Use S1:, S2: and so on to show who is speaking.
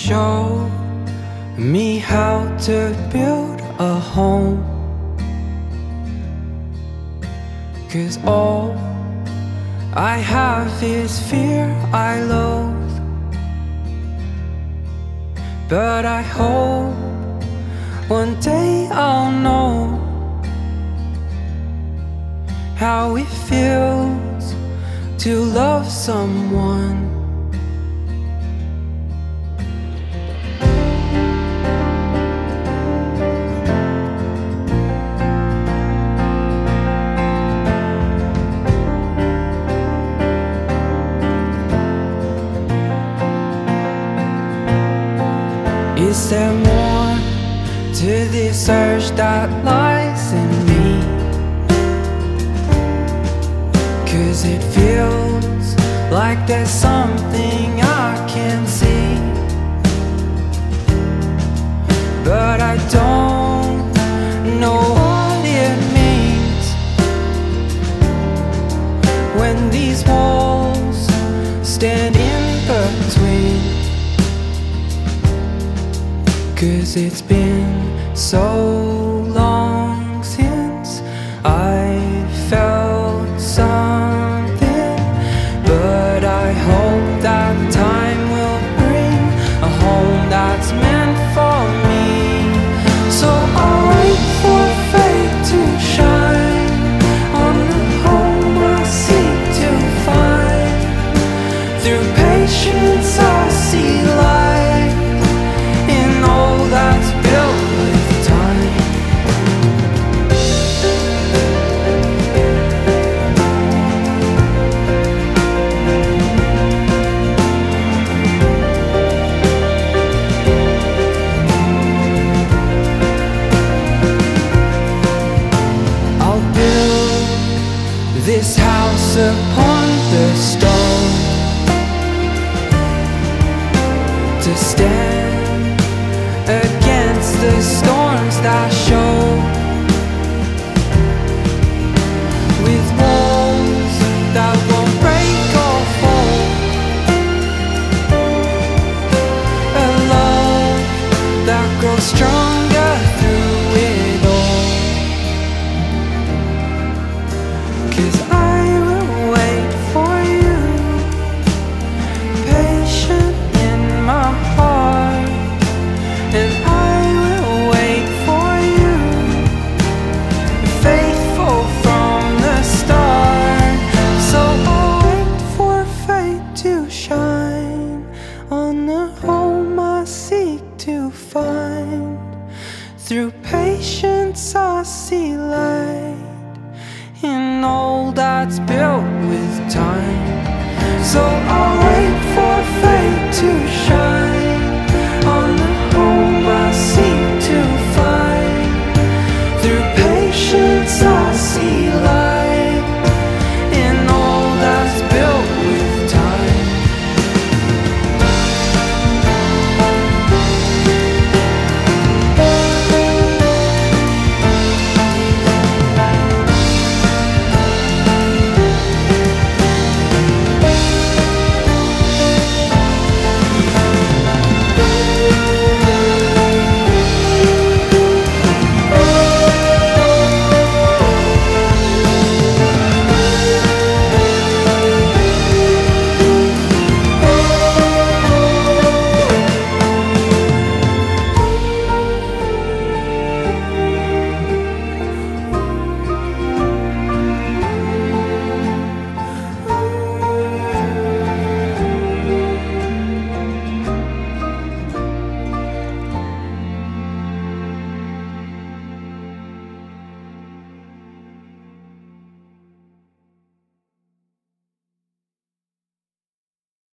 S1: show me how to build a home, 'cause all I have is fear I loathe. But I hope one day I'll know how it feels to love someone. Is there more to this urge that lies in me? 'Cause it feels like there's something I can't see, but I don't know what it means when these walls stand in between. 'Cause it's been so long since I felt something, but I hope that time will bring a home that's meant for me. So I'll wait for fate to shine on the home I seek to find. Through patience I see light in all that's built with time. I'll build this house upon the stone,